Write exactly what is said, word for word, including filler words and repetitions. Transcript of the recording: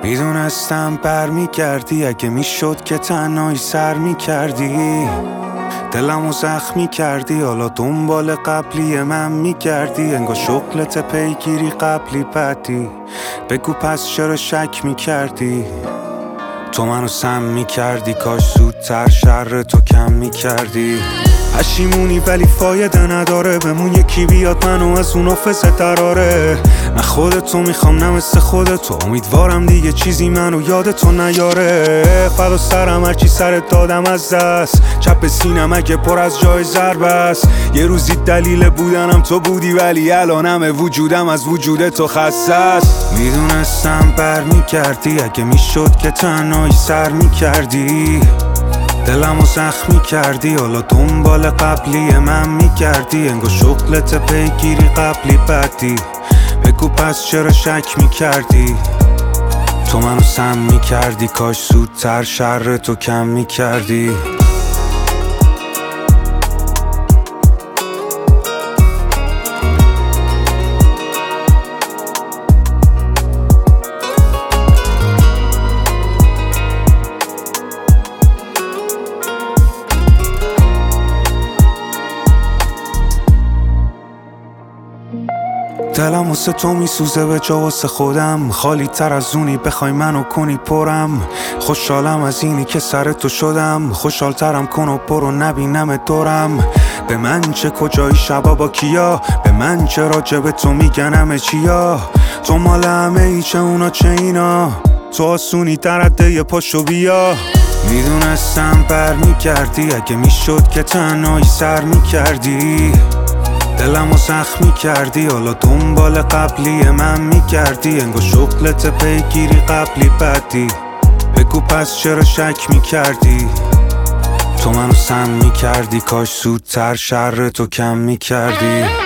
میدونستم بر میگردی، اگه میشد که تنهایی سر میکردی، دلمو زخمی کردی، حالا دنبال قبلی من میگردی، انگار شغلت پیگیری قبلی بدی. بگو پس چرا شک میکردی؟ تو منو سم میکردی، کاش زودتر شر تو کم میکردی. پشیمونی ولی فایده نداره، بمون یکی بیاد منو از اون آفزه دراره. نه خودتو میخوام نه مثل خودتو، امیدوارم دیگه چیزی منو یادتو نیاره. فدا سرم هرچی سرت دادم از دست، چپ سینم اگه پر از جای ضربه است. یه روزی دلیل بودنم تو بودی، ولی الانم وجودم از وجود تو خسته است. میدونستم بر میگردی، اگه میشد که تنهایی سر میکردی، دلمو زخمی کردی، حالا دنبال قبلی من میگردی، انگار شغلت پیگیری قبلی بدی. بگو پس چرا شک میکردی؟ تو منو سم میکردی، کاش زودتر شر تو کم میکردی. دلم واسه تو میسوزه به جا واسه خودم، خالی تر از اونی بخوای منو کنی پرم. خوشحالم از اینی که سر تو شدم، خوشحال ترم کن و برو نبینم دورم. به من چه کجایی شبا با کیا، به من چه راجب تو میگن همه چیا. تو مال همه ای چه اونا چه اینا، تو آسونی درده یه پاشو بیا. میدونستم بر میگردی، اگه میشد که تنهایی سر میکردی، دلمو زخمی کردی، حالا دنبال قبلی من میگردی، انگار شغلت پیگیری قبلی بدی. بگو پس چرا شک میکردی؟ تو منو سم میکردی، کاش زودتر شر تو کم میکردی.